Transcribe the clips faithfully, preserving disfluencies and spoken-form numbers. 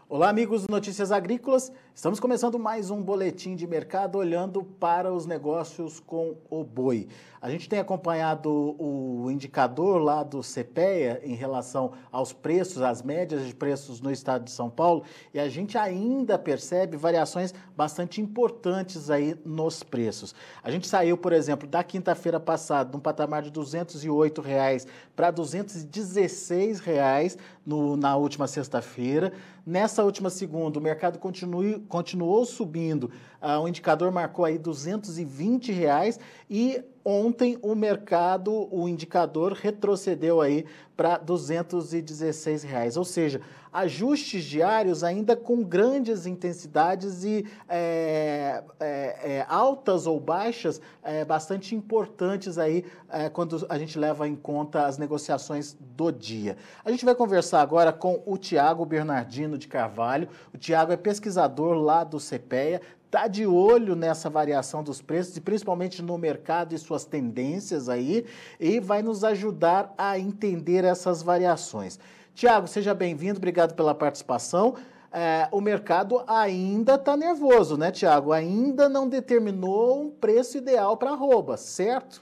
Olá, amigos do Notícias Agrícolas. Estamos começando mais um boletim de mercado olhando para os negócios com o boi. A gente tem acompanhado o indicador lá do CEPEA em relação aos preços, às médias de preços no estado de São Paulo, e a gente ainda percebe variações bastante importantes aí nos preços. A gente saiu, por exemplo, da quinta-feira passada, de um patamar de duzentos e oito reais para duzentos e dezesseis reais no, na última sexta-feira. Nessa última segunda, o mercado continue, continuou subindo, uh, o indicador marcou aí duzentos e vinte reais e ontem o mercado, o indicador retrocedeu aí para duzentos e dezesseis reais, ou seja, ajustes diários ainda com grandes intensidades e é, é, é, altas ou baixas é, bastante importantes aí é, quando a gente leva em conta as negociações do dia. A gente vai conversar agora com o Tiago Bernardino de Carvalho. O Tiago é pesquisador lá do CEPEA, está de olho nessa variação dos preços e principalmente no mercado e suas tendências aí, e vai nos ajudar a entender essas variações. Tiago, seja bem-vindo, obrigado pela participação. É, o mercado ainda está nervoso, né, Tiago? Ainda não determinou um preço ideal para arroba, certo?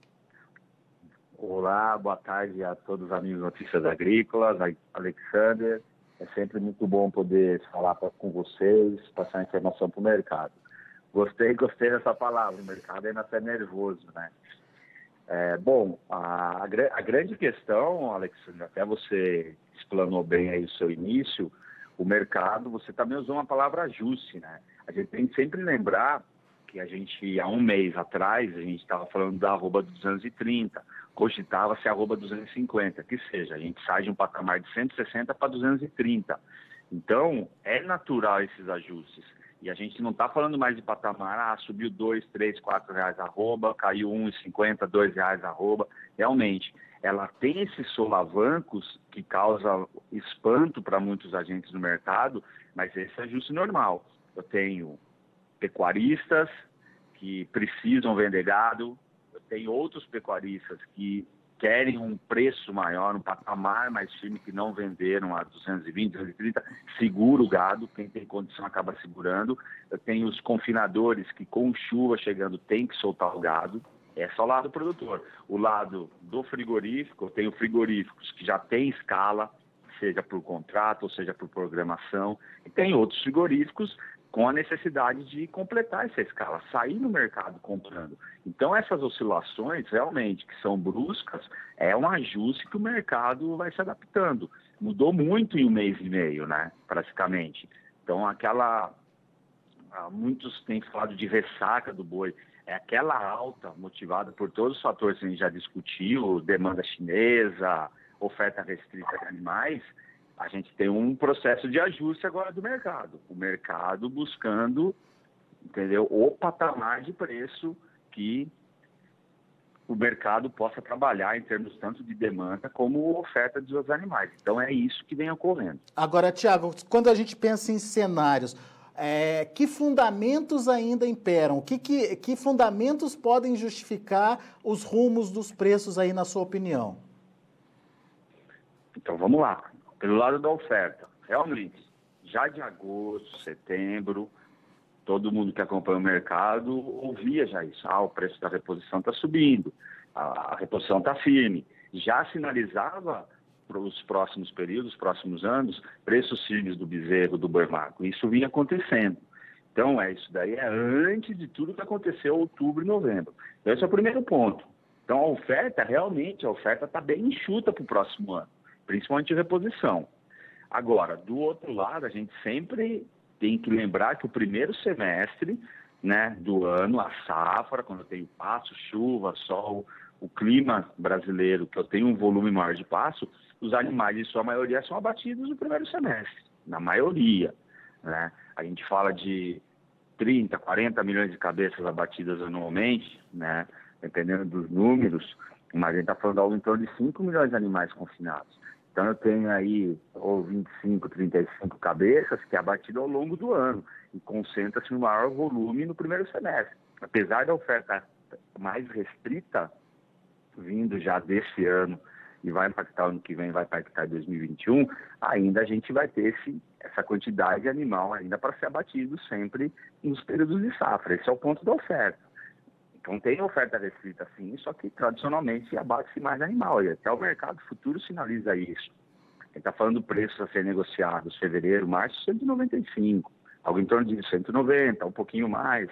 Olá, boa tarde a todos os amigos Notícias Agrícolas, Alexander. É sempre muito bom poder falar pra, com vocês, passar informação para o mercado. Gostei, gostei dessa palavra, o mercado ainda está nervoso, né? É, bom, a, a grande questão, Alexandre, até você explanou bem aí o seu início, o mercado, você também usou uma palavra ajuste, né? A gente tem que sempre lembrar que a gente, há um mês atrás, a gente estava falando da arroba duzentos e trinta, cogitava-se a arroba duzentos e cinquenta, que seja, a gente sai de um patamar de cento e sessenta para duzentos e trinta. Então, é natural esses ajustes. E a gente não está falando mais de patamar, ah, subiu dois, três, quatro reais a arroba, caiu um e cinquenta, dois reais a arroba. Realmente, ela tem esses solavancos que causam espanto para muitos agentes do mercado, mas esse é ajuste normal. Eu tenho pecuaristas que precisam vender gado, eu tenho outros pecuaristas que querem um preço maior, um patamar mais firme, que não venderam a duzentos e vinte, duzentos e trinta, segura o gado, quem tem condição acaba segurando. Eu tenho os confinadores que com chuva chegando tem que soltar o gado, é só o lado do produtor. O lado do frigorífico, eu tenho frigoríficos que já tem escala, seja por contrato ou seja por programação, e tem outros frigoríficos com a necessidade de completar essa escala, sair no mercado comprando. Então, essas oscilações, realmente, que são bruscas, é um ajuste que o mercado vai se adaptando. Mudou muito em um mês e meio, né, praticamente. Então, aquela... Muitos têm falado de ressaca do boi. É aquela alta motivada por todos os fatores que a gente já discutiu, demanda chinesa, oferta restrita de animais. A gente tem um processo de ajuste agora do mercado. O mercado buscando, entendeu, o patamar de preço que o mercado possa trabalhar em termos tanto de demanda como oferta dos animais. Então, é isso que vem ocorrendo. Agora, Tiago, quando a gente pensa em cenários, é, que fundamentos ainda imperam? Que, que, que fundamentos podem justificar os rumos dos preços aí, na sua opinião? Então, vamos lá. Pelo lado da oferta, realmente, já de agosto, setembro, todo mundo que acompanha o mercado ouvia já isso. Ah, o preço da reposição está subindo, a reposição está firme. Já sinalizava para os próximos períodos, próximos anos, preços firmes do bezerro, do boi magro. Isso vinha acontecendo. Então, é, isso daí é antes de tudo que aconteceu em outubro e novembro. Então, esse é o primeiro ponto. Então, a oferta, realmente, a oferta está bem enxuta para o próximo ano, principalmente reposição. Agora, do outro lado, a gente sempre tem que lembrar que o primeiro semestre, né, do ano, a safra, quando eu tenho pasto, chuva, sol, o clima brasileiro, que eu tenho um volume maior de pasto, os animais, em sua maioria, são abatidos no primeiro semestre, na maioria, né? A gente fala de trinta, quarenta milhões de cabeças abatidas anualmente, né, dependendo dos números, mas a gente está falando algo em torno de cinco milhões de animais confinados. Então, eu tenho aí ou vinte e cinco, trinta e cinco cabeças que é abatido ao longo do ano e concentra-se no maior volume no primeiro semestre. Apesar da oferta mais restrita, vindo já desse ano e vai impactar ano que vem, vai impactar em dois mil e vinte e um, ainda a gente vai ter esse, essa quantidade de animal ainda para ser abatido sempre nos períodos de safra. Esse é o ponto da oferta. Então tem oferta restrita sim, só que tradicionalmente abate-se mais animal, e até o mercado futuro sinaliza isso. Ele está falando preços a ser negociados fevereiro, março, cento e noventa e cinco, algo em torno de cento e noventa, um pouquinho mais.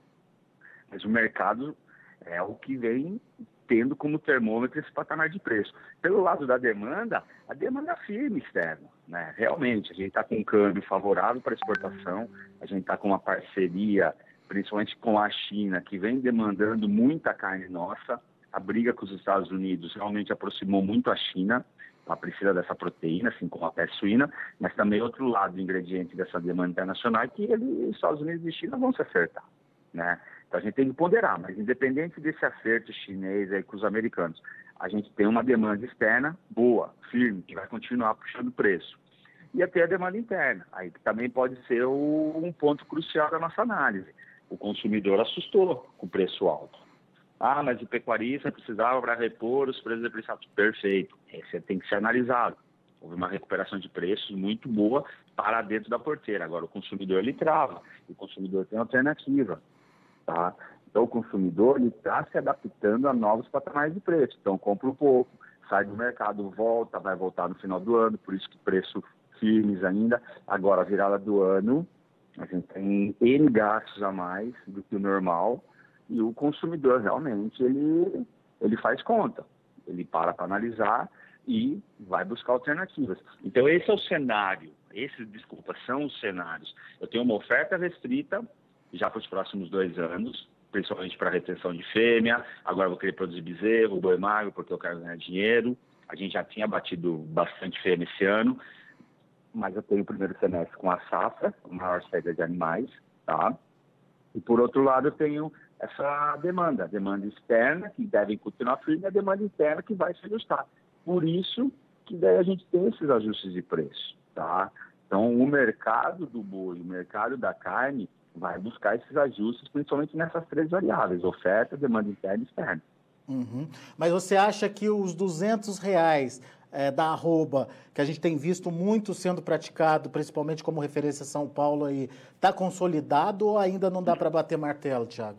Mas o mercado é o que vem tendo como termômetro esse patamar de preço. Pelo lado da demanda, a demanda é firme externa, né? Realmente, a gente está com um câmbio favorável para exportação, a gente está com uma parceria, principalmente com a China, que vem demandando muita carne nossa. A briga com os Estados Unidos realmente aproximou muito a China, ela precisa dessa proteína, assim como a peste suína, mas também outro lado, ingrediente dessa demanda internacional, é que ele, Estados Unidos e China vão se acertar, né? Então a gente tem que ponderar, mas independente desse acerto chinês aí com os americanos, a gente tem uma demanda externa boa, firme, que vai continuar puxando o preço. E até a demanda interna, aí que também pode ser o, um ponto crucial da nossa análise. O consumidor assustou com o preço alto. Ah, mas o pecuarista precisava para repor os preços depreciados. Perfeito, esse tem que ser analisado. Houve uma recuperação de preços muito boa para dentro da porteira. Agora o consumidor ele trava, o consumidor tem alternativa. Tá? Então o consumidor está se adaptando a novos patamares de preço. Então compra um pouco, sai do mercado, volta, vai voltar no final do ano, por isso que preços firmes ainda. Agora a virada do ano, a gente tem N gastos a mais do que o normal e o consumidor realmente ele, ele faz conta. Ele para para analisar e vai buscar alternativas. Então esse é o cenário, esses, desculpa, são os cenários. Eu tenho uma oferta restrita já para os próximos dois anos, principalmente para a retenção de fêmea. Agora vou querer produzir bezerro, boi magro, porque eu quero ganhar dinheiro. A gente já tinha batido bastante fêmea esse ano, mas eu tenho o primeiro semestre com a safra, a maior saída de animais, tá? E por outro lado eu tenho essa demanda, a demanda externa, que deve continuar firme, e a demanda interna que vai se ajustar. Por isso que daí a gente tem esses ajustes de preço, tá? Então o mercado do boi, o mercado da carne, vai buscar esses ajustes, principalmente nessas três variáveis, oferta, demanda interna e externa. Uhum. Mas você acha que os duzentos reais é, da arroba, que a gente tem visto muito sendo praticado, principalmente como referência São Paulo, aí, está consolidado ou ainda não dá para bater martelo, Thiago?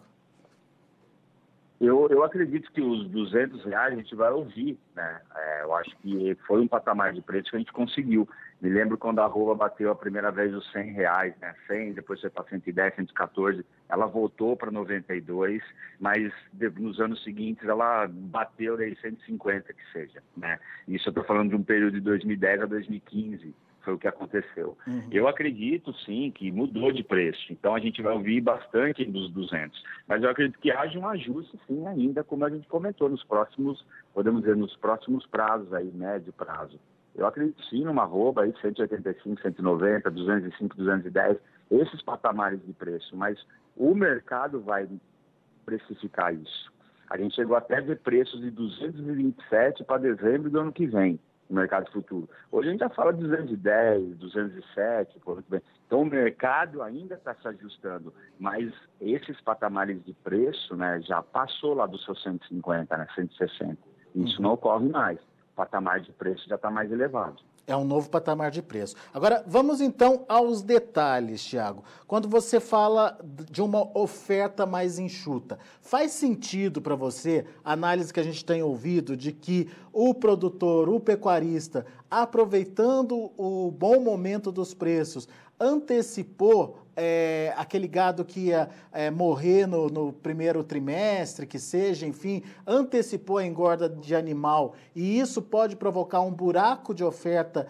Eu, eu acredito que os duzentos reais a gente vai ouvir, né? É, eu acho que foi um patamar de preço que a gente conseguiu. Me lembro quando a arroba bateu a primeira vez os cem reais, né? cem, depois foi para cento e dez, cento e quatorze. Ela voltou para noventa e dois, mas de, nos anos seguintes ela bateu daí cento e cinquenta que seja, né? Isso eu estou falando de um período de dois mil e dez a dois mil e quinze. Foi o que aconteceu. Uhum. Eu acredito, sim, que mudou de preço. Então, a gente vai ouvir bastante dos duzentos. Mas eu acredito que haja um ajuste, sim, ainda, como a gente comentou, nos próximos, podemos dizer, nos próximos prazos aí, médio prazo. Eu acredito, sim, numa arroba aí, cento e oitenta e cinco, cento e noventa, duzentos e cinco, duzentos e dez, esses patamares de preço. Mas o mercado vai precificar isso. A gente chegou até a ver preços de duzentos e vinte e sete para dezembro do ano que vem. No mercado futuro. Hoje a gente já fala de duzentos e dez, duzentos e sete, por bem. Então o mercado ainda está se ajustando, mas esses patamares de preço, né, já passou lá dos seus cento e cinquenta, né, cento e sessenta. Isso uhum. não ocorre mais. O patamar de preço já está mais elevado. É um novo patamar de preço. Agora, vamos então aos detalhes, Thiago. Quando você fala de uma oferta mais enxuta, faz sentido para você a análise que a gente tem ouvido de que o produtor, o pecuarista, aproveitando o bom momento dos preços, antecipou é, aquele gado que ia é, morrer no, no primeiro trimestre, que seja, enfim, antecipou a engorda de animal, e isso pode provocar um buraco de oferta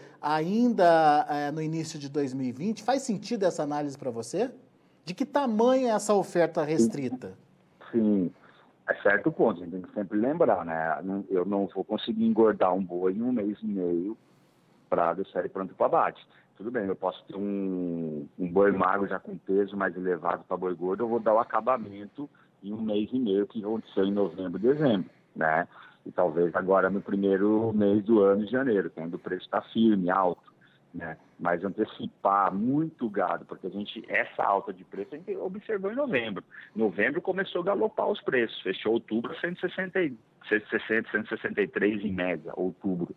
ainda é, no início de dois mil e vinte? Faz sentido essa análise para você? De que tamanho é essa oferta restrita? Sim, é certo ponto, a gente tem que sempre lembrar, né? Eu não vou conseguir engordar um boi em um mês e meio para eu sair pronto para abate. Tudo bem, eu posso ter um, um boi magro já com peso mais elevado para boi gordo, eu vou dar o acabamento em um mês e meio, que aconteceu em novembro, dezembro, né? E talvez agora no primeiro mês do ano, de janeiro, quando o preço está firme, alto. né? Mas antecipar muito gado, porque a gente, essa alta de preço a gente observou em novembro. Novembro começou a galopar os preços, fechou outubro a cento e sessenta, cento e sessenta, cento e sessenta e três em média, outubro.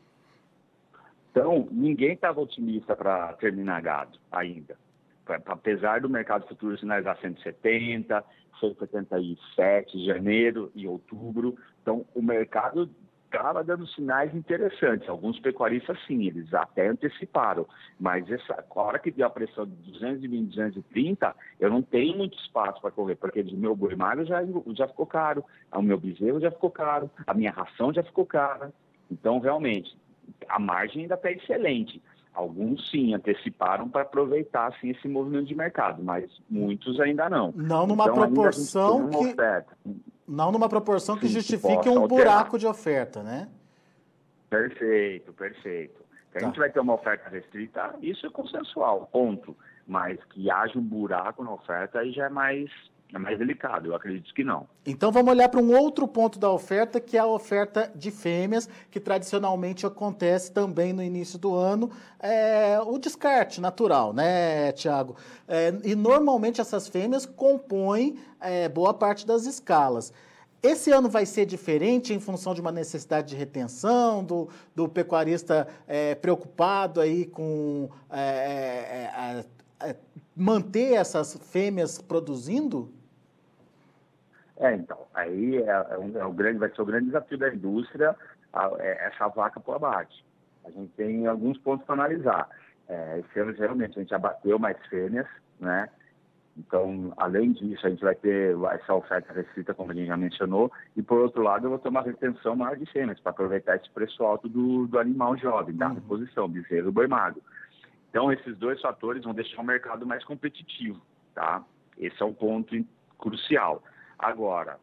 Então, ninguém estava otimista para terminar gado ainda. Apesar do mercado futuro sinalizar cento e setenta, cento e setenta e sete em janeiro e outubro. Então, o mercado estava dando sinais interessantes. Alguns pecuaristas, sim, eles até anteciparam. Mas essa, a hora que deu a pressão de duzentos e vinte, duzentos e trinta, eu não tenho muito espaço para correr, porque o meu boi magro já, já ficou caro, o meu bezerro já ficou caro, a minha ração já ficou cara. Então, realmente, a margem ainda está excelente. Alguns, sim, anteciparam para aproveitar, sim, esse movimento de mercado, mas muitos ainda não. Não numa então, proporção ainda a gente tem uma que... oferta. Não numa proporção que Sim, justifique que um alterar. buraco de oferta, né? Perfeito, perfeito. Que a Tá. gente vai ter uma oferta restrita, isso é consensual, ponto. Mas que haja um buraco na oferta, aí já é mais, é mais delicado, eu acredito que não. Então vamos olhar para um outro ponto da oferta, que é a oferta de fêmeas, que tradicionalmente acontece também no início do ano, é, o descarte natural, né, Tiago? É, e normalmente essas fêmeas compõem é, boa parte das escalas. Esse ano vai ser diferente em função de uma necessidade de retenção, do, do pecuarista é, preocupado aí com é, é, é, manter essas fêmeas produzindo? É, então, aí é, é um, é um grande, vai ser o grande desafio da indústria, a, é, essa vaca para o abate. A gente tem alguns pontos para analisar. É, esse ano, realmente, a gente abateu mais fêmeas, né? Então, além disso, a gente vai ter essa oferta restrita, como a gente já mencionou, e, por outro lado, eu vou ter uma retenção maior de fêmeas, para aproveitar esse preço alto do, do animal jovem, da reposição, bezerro e boi magro. Então, esses dois fatores vão deixar o mercado mais competitivo, tá? Esse é um ponto crucial. Agora,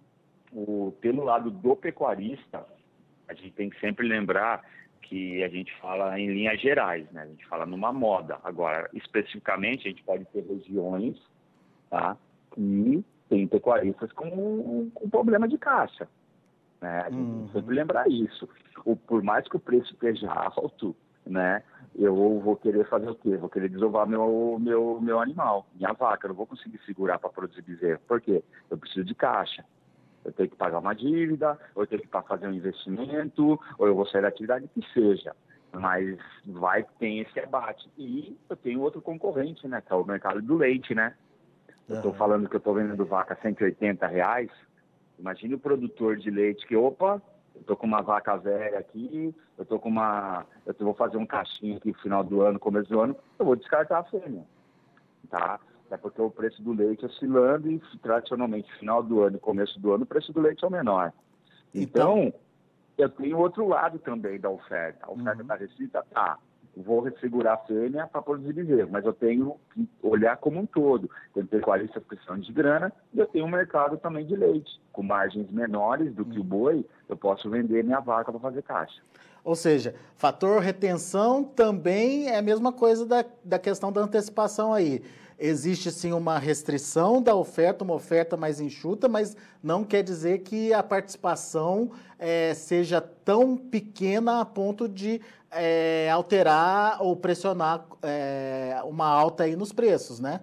o, pelo lado do pecuarista, a gente tem que sempre lembrar que a gente fala em linhas gerais, né? A gente fala numa moda. Agora, especificamente, a gente pode ter regiões, tá? E tem pecuaristas com, com problema de caixa, né? A gente uhum. tem que sempre lembrar isso. O, por mais que o preço esteja alto, né? Eu vou querer fazer o quê? Vou querer desovar meu, meu, meu animal, minha vaca. Eu não vou conseguir segurar para produzir bezerro. Por quê? Eu preciso de caixa. Eu tenho que pagar uma dívida, ou eu tenho que fazer um investimento, ou eu vou sair da atividade, que seja. Mas vai ter esse abate. E eu tenho outro concorrente, né? Que é o mercado do leite, né? Eu estou uhum. falando que eu estou vendendo vaca a cento e oitenta reais. Imagine o produtor de leite que, opa, eu estou com uma vaca velha aqui, eu estou com uma... Eu vou fazer um caixinho aqui no final do ano, começo do ano, eu vou descartar a fêmea, tá? É porque o preço do leite oscilando e, tradicionalmente, final do ano e começo do ano, o preço do leite é o menor. Então, então eu tenho outro lado também da oferta. A oferta está uhum. restrita, tá. Vou segurar a fêmea para produzir bezerro, mas eu tenho que olhar como um todo. Tem pecuaristas precisando de grana e eu tenho um mercado também de leite. Com margens menores do que uhum. o boi, eu posso vender minha vaca para fazer caixa. Ou seja, fator retenção também é a mesma coisa da, da questão da antecipação aí. Existe, sim, uma restrição da oferta, uma oferta mais enxuta, mas não quer dizer que a participação é, seja tão pequena a ponto de é, alterar ou pressionar é, uma alta aí nos preços, né?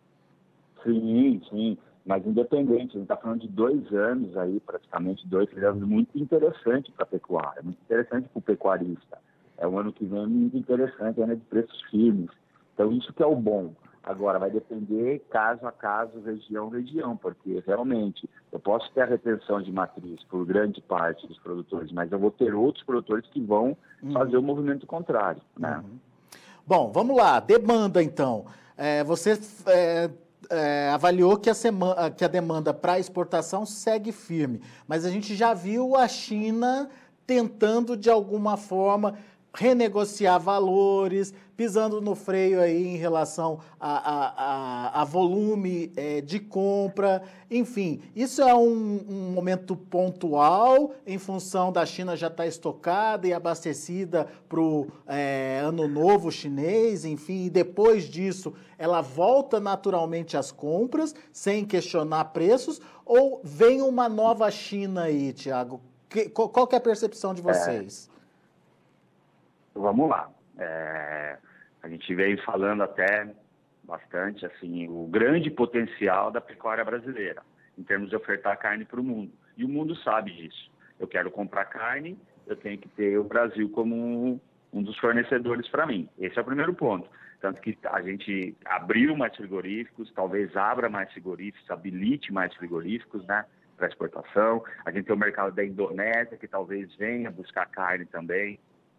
Sim, sim. Mas independente, a gente está falando de dois anos aí, praticamente dois, três anos, muito interessante para a pecuária, muito interessante para o pecuarista. É um ano que vem muito interessante, é um ano de preços firmes. Então, isso que é o bom. Agora, vai depender caso a caso, região a região, porque realmente eu posso ter a retenção de matriz por grande parte dos produtores, mas eu vou ter outros produtores que vão uhum. fazer o movimento contrário, né? Uhum. Bom, vamos lá. Demanda, então. É, você é, é, avaliou que a, semana, que a demanda para exportação segue firme, mas a gente já viu a China tentando, de alguma forma, renegociar valores, pisando no freio aí em relação a, a, a, a volume é, de compra, enfim, isso é um, um momento pontual em função da China já estar estocada e abastecida para o é, ano novo chinês, enfim, e depois disso ela volta naturalmente às compras, sem questionar preços, ou vem uma nova China aí, Tiago? Que, qual que é a percepção de vocês? É... Vamos lá. É, A gente veio falando até bastante, assim, o grande potencial da pecuária brasileira, em termos de ofertar carne para o mundo. E o mundo sabe disso. Eu quero comprar carne, eu tenho que ter o Brasil como um, um dos fornecedores para mim. Esse é o primeiro ponto. Tanto que a gente abriu mais frigoríficos, talvez abra mais frigoríficos, habilite mais frigoríficos, né, para exportação. A gente tem o mercado da Indonésia, que talvez venha buscar carne também.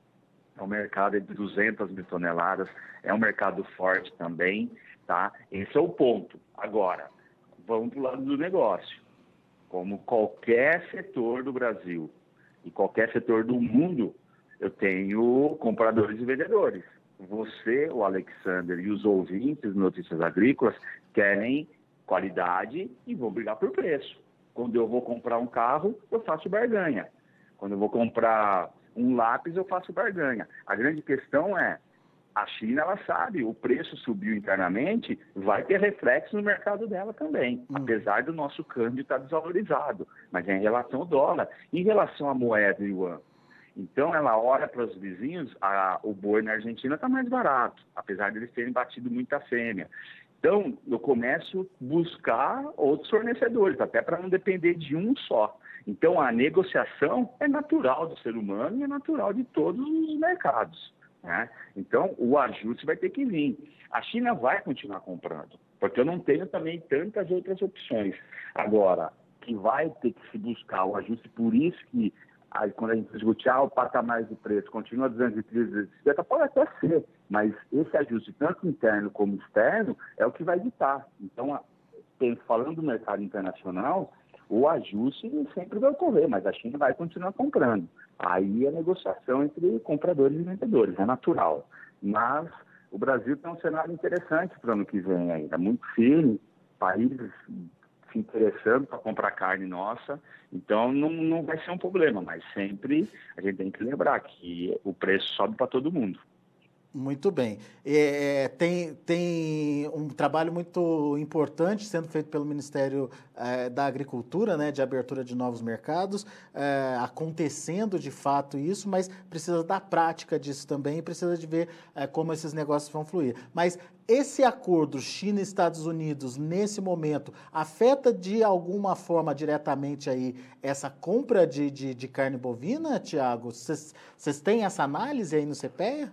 É um mercado de duzentas mil toneladas, é um mercado forte também, tá? Esse é o ponto. Agora, vamos para o lado do negócio. Como qualquer setor do Brasil e qualquer setor do mundo, eu tenho compradores e vendedores. Você, o Alexander e os ouvintes de Notícias Agrícolas querem qualidade e vão brigar por preço. Quando eu vou comprar um carro, eu faço barganha. Quando eu vou comprar um lápis, eu faço barganha. A grande questão é, a China, ela sabe, o preço subiu internamente, vai ter reflexo no mercado dela também, hum. apesar do nosso câmbio estar desvalorizado, mas é em relação ao dólar, em relação à moeda yuan. Então, ela olha para os vizinhos, a, o boi na Argentina está mais barato, apesar de eles terem batido muita fêmea. Então, eu começo a buscar outros fornecedores, até para não depender de um só. Então, a negociação é natural do ser humano e é natural de todos os mercados, né? Então, o ajuste vai ter que vir. A China vai continuar comprando, porque eu não tenho também tantas outras opções. Agora, que vai ter que se buscar o ajuste, por isso que aí, quando a gente discute ah, o patamar de preço continua duzentos e trinta, duzentos e cinquenta, pode até ser, mas esse ajuste, tanto interno como externo, é o que vai ditar. Então, falando do mercado internacional, o ajuste sempre vai ocorrer, mas a China vai continuar comprando. Aí a negociação entre compradores e vendedores, é natural. Mas o Brasil tem um cenário interessante para o ano que vem ainda, muito firme, países se interessando para comprar carne nossa, então não, não vai ser um problema, mas sempre a gente tem que lembrar que o preço sobe para todo mundo. Muito bem. É, tem, tem um trabalho muito importante sendo feito pelo Ministério é, da Agricultura, né, de abertura de novos mercados, é, acontecendo de fato isso, mas precisa da prática disso também e precisa de ver é, como esses negócios vão fluir. Mas esse acordo China e Estados Unidos, nesse momento, afeta de alguma forma diretamente aí essa compra de, de, de carne bovina, Tiago? Vocês têm essa análise aí no CEPEA?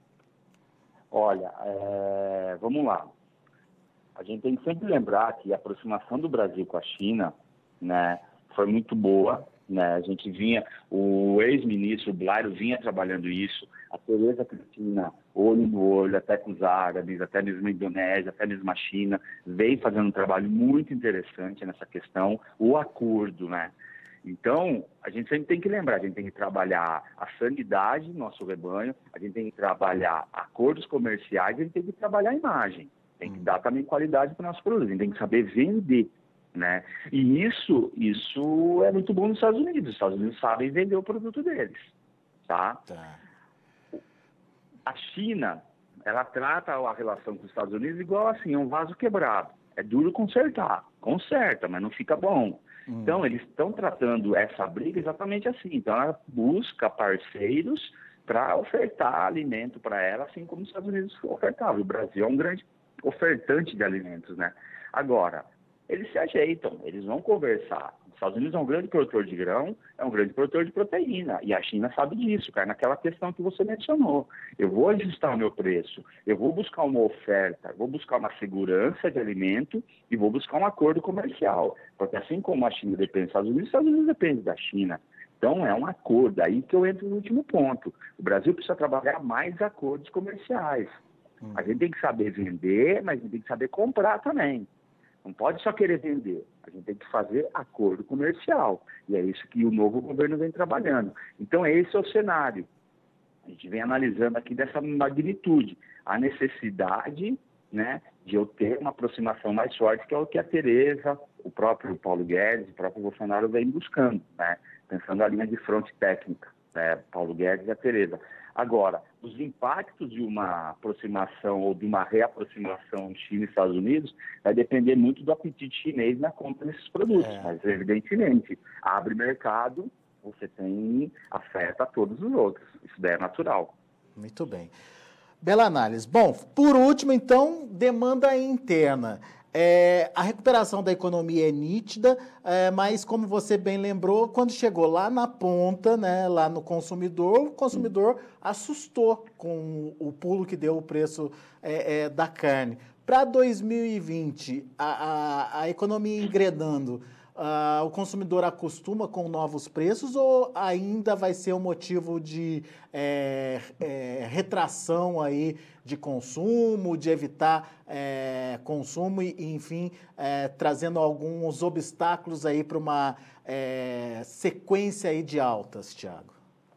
Olha, é, vamos lá. A gente tem que sempre lembrar que a aproximação do Brasil com a China, né, foi muito boa, né? A gente vinha, o ex-ministro Blairo vinha trabalhando isso, a Tereza Cristina, olho no olho, até com os árabes, até mesmo a Indonésia, até mesmo a China, vem fazendo um trabalho muito interessante nessa questão, o acordo, né? Então, a gente sempre tem que lembrar, a gente tem que trabalhar a sanidade do nosso rebanho, a gente tem que trabalhar acordos comerciais, a gente tem que trabalhar a imagem, tem que dar também qualidade para o nosso produto, a gente tem que saber vender, né? E isso, isso é muito bom nos Estados Unidos, os Estados Unidos sabem vender o produto deles, tá? Tá. A China, ela trata a relação com os Estados Unidos igual assim, um vaso quebrado, é duro consertar, conserta, mas não fica bom. Então, eles estão tratando essa briga exatamente assim. Então, ela busca parceiros para ofertar alimento para ela, assim como os Estados Unidos ofertavam. O Brasil é um grande ofertante de alimentos, né? Agora, eles se ajeitam, eles vão conversar. Os Estados Unidos é um grande produtor de grão, é um grande produtor de proteína, e a China sabe disso, cara, naquela questão que você mencionou. Eu vou ajustar o meu preço, eu vou buscar uma oferta, vou buscar uma segurança de alimento e vou buscar um acordo comercial. Porque assim como a China depende dos Estados Unidos, os Estados Unidos dependem da China. Então, é um acordo. Aí que eu entro no último ponto. O Brasil precisa trabalhar mais acordos comerciais. Hum. A gente tem que saber vender, mas a gente tem que saber comprar também. Não pode só querer vender. A gente tem que fazer acordo comercial. E é isso que o novo governo vem trabalhando. Então, esse é o cenário. A gente vem analisando aqui dessa magnitude. A necessidade, né, de eu ter uma aproximação mais forte, que é o que a Tereza, o próprio Paulo Guedes, o próprio Bolsonaro vem buscando, né? Pensando na linha de fronte técnica, né? Paulo Guedes e a Tereza. Agora, os impactos de uma aproximação ou de uma reaproximação China e Estados Unidos vai depender muito do apetite chinês na compra desses produtos. É. Mas, evidentemente, abre mercado, você tem, afeta todos os outros. Isso daí é natural. Muito bem. Bela análise. Bom, por último, então, demanda interna. É, a recuperação da economia é nítida, é, mas como você bem lembrou, quando chegou lá na ponta, né, lá no consumidor, o consumidor assustou com o pulo que deu o preço é, é, da carne. Para dois mil e vinte, a, a, a economia engrenando, Uh, o consumidor acostuma com novos preços ou ainda vai ser um motivo de é, é, retração aí de consumo, de evitar é, consumo e, enfim, é, trazendo alguns obstáculos aí para uma é, sequência aí de altas, Thiago?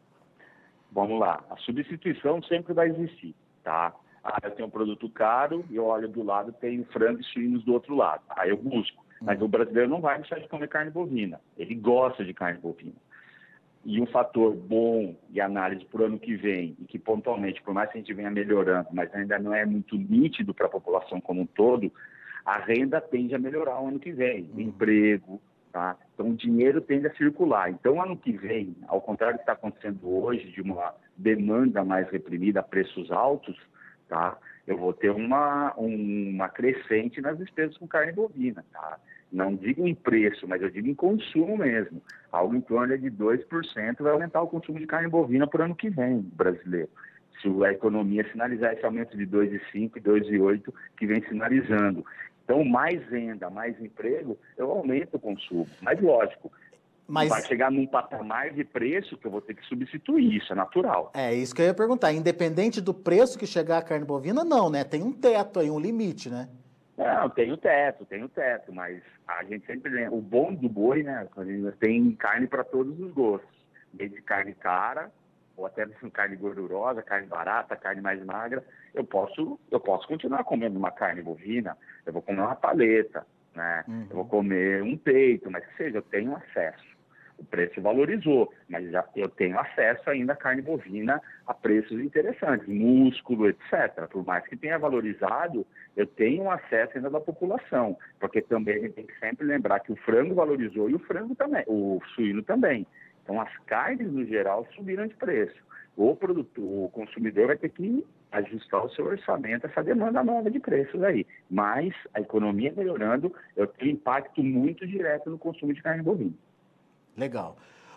Vamos lá. A substituição sempre vai existir, tá? Ah, eu tenho um produto caro e eu olho do lado, tenho frango e suínos do outro lado. Aí eu busco. Mas o brasileiro não vai deixar de comer carne bovina. Ele gosta de carne bovina. E um fator bom de análise para o ano que vem, e que pontualmente, por mais que a gente venha melhorando, mas ainda não é muito nítido para a população como um todo, a renda tende a melhorar o ano que vem. O emprego, tá? Então o dinheiro tende a circular. Então ano que vem, ao contrário do que está acontecendo hoje, de uma demanda mais reprimida a preços altos, tá? Eu vou ter uma, uma crescente nas despesas com carne bovina, tá? Não digo em preço, mas eu digo em consumo mesmo. Algo em torno de dois por cento vai aumentar o consumo de carne bovina para o ano que vem, brasileiro. Se a economia sinalizar esse aumento de dois vírgula cinco e dois vírgula oito que vem sinalizando. Então, mais renda, mais emprego, eu aumento o consumo. Mas, lógico, Mas... vai chegar num patamar de preço que eu vou ter que substituir, isso é natural. É isso que eu ia perguntar. Independente do preço que chegar a carne bovina, não, né? Tem um teto aí, um limite, né? Não, tem o teto, tem o teto, mas a gente sempre lembra, o bom do boi, né? Tem carne para todos os gostos. Desde carne cara, ou até carne gordurosa, carne barata, carne mais magra. Eu posso, eu posso continuar comendo uma carne bovina, eu vou comer uma paleta, né? Uhum. Eu vou comer um peito, mas que seja, eu tenho acesso. O preço valorizou, mas já eu tenho acesso ainda à carne bovina a preços interessantes, músculo, etcétera. Por mais que tenha valorizado, eu tenho acesso ainda da população, porque também a gente tem que sempre lembrar que o frango valorizou e o frango também, o suíno também. Então as carnes no geral subiram de preço. O produtor, o consumidor vai ter que ajustar o seu orçamento a essa demanda nova de preços aí. Mas a economia melhorando, eu tenho impacto muito direto no consumo de carne bovina. Legal.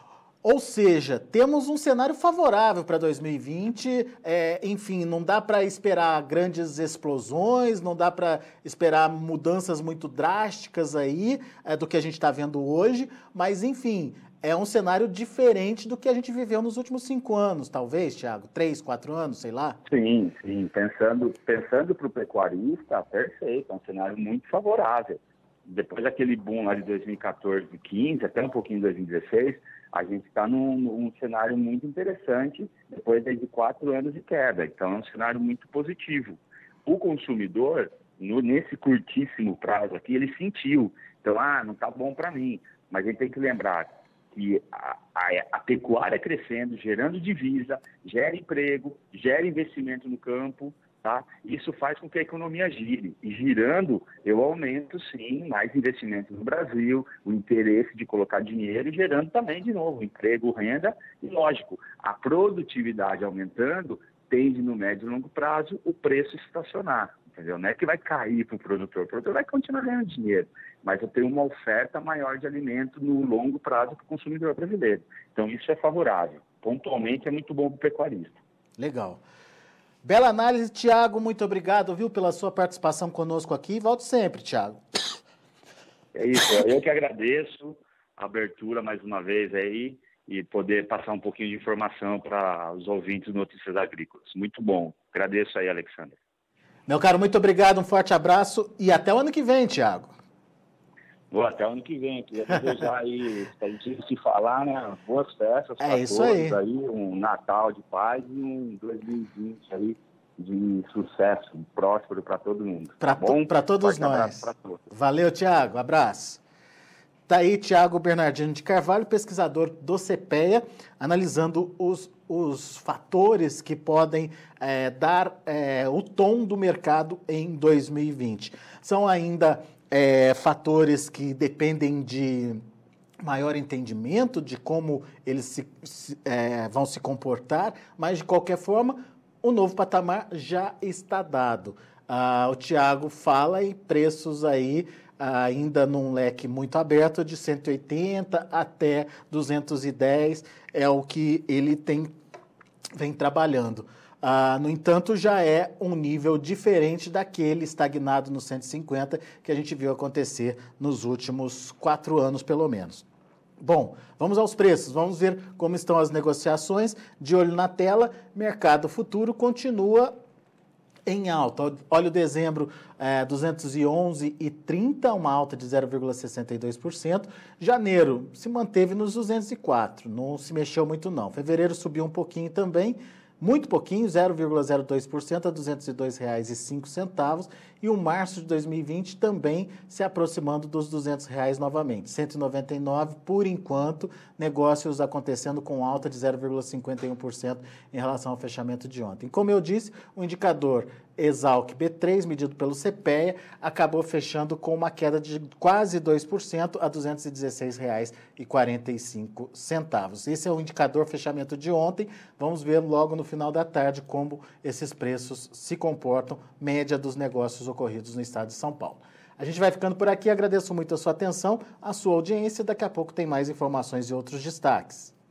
Ou seja, temos um cenário favorável para dois mil e vinte, é, enfim, não dá para esperar grandes explosões, não dá para esperar mudanças muito drásticas aí é, do que a gente está vendo hoje, mas enfim, é um cenário diferente do que a gente viveu nos últimos cinco anos, talvez, Thiago, três, quatro anos, sei lá. Sim, sim, pensando, pensando para o pecuarista, perfeito, é um cenário muito favorável. Depois daquele boom lá de dois mil e quatorze, quinze, até um pouquinho de dois mil e dezesseis, a gente está num, num cenário muito interessante depois de quatro anos de queda. Então, é um cenário muito positivo. O consumidor, no, nesse curtíssimo prazo aqui, ele sentiu. Então, ah, não está bom para mim. Mas a gente tem que lembrar que a, a, a pecuária crescendo, gerando divisa, gera emprego, gera investimento no campo, tá? Isso faz com que a economia gire. E girando, eu aumento, sim, mais investimento no Brasil, o interesse de colocar dinheiro e gerando também, de novo, emprego, renda. E, lógico, a produtividade aumentando tende, no médio e longo prazo, o preço estacionar. Entendeu? Não é que vai cair para o produtor. O produtor vai continuar ganhando dinheiro. Mas eu tenho uma oferta maior de alimento no longo prazo para o consumidor brasileiro. Então, isso é favorável. Pontualmente, é muito bom para o pecuarista. Legal. Bela análise, Thiago, muito obrigado, viu, pela sua participação conosco aqui. Volte sempre, Thiago. É isso, eu que agradeço a abertura mais uma vez aí e poder passar um pouquinho de informação para os ouvintes do Notícias Agrícolas. Muito bom. Agradeço aí, Alexandre. Meu caro, muito obrigado, um forte abraço e até o ano que vem, Thiago. Boa, até o ano que vem. Queria desejar aí, se a gente se falar, né? Boas festas é para isso todos aí. aí, um Natal de paz e um dois mil e vinte aí de sucesso, próspero para todo mundo. Para tá para todos nós. Todos. Valeu, Thiago. Abraço. Tá aí Thiago Bernardino de Carvalho, pesquisador do CEPEA, analisando os, os fatores que podem é, dar é, o tom do mercado em dois mil e vinte. São ainda é, fatores que dependem de maior entendimento de como eles se, se, é, vão se comportar, mas de qualquer forma, o novo patamar já está dado. Ah, o Thiago fala em preços aí ainda num leque muito aberto de cento e oitenta até duzentos e dez, é o que ele tem, vem trabalhando. Ah, no entanto, já é um nível diferente daquele estagnado no cento e cinquenta que a gente viu acontecer nos últimos quatro anos, pelo menos. Bom, vamos aos preços, vamos ver como estão as negociações. De olho na tela, mercado futuro continua em alta. Óleo dezembro, é, duzentos e onze reais e trinta centavos, uma alta de zero vírgula sessenta e dois por cento. Janeiro se manteve nos duzentos e quatro, não se mexeu muito não. Fevereiro subiu um pouquinho também, muito pouquinho, zero vírgula zero dois por cento a duzentos e dois reais e cinco centavos. E o março de dois mil e vinte também se aproximando dos duzentos reais novamente. cento e noventa e nove por enquanto, negócios acontecendo com alta de zero vírgula cinquenta e um por cento em relação ao fechamento de ontem. Como eu disse, o indicador Exalc B três, medido pelo CPEA, acabou fechando com uma queda de quase dois por cento a duzentos e dezesseis reais e quarenta e cinco centavos. Esse é o indicador fechamento de ontem. Vamos ver logo no final da tarde como esses preços se comportam, média dos negócios ocorridos no estado de São Paulo. A gente vai ficando por aqui, agradeço muito a sua atenção, a sua audiência, daqui a pouco tem mais informações e outros destaques.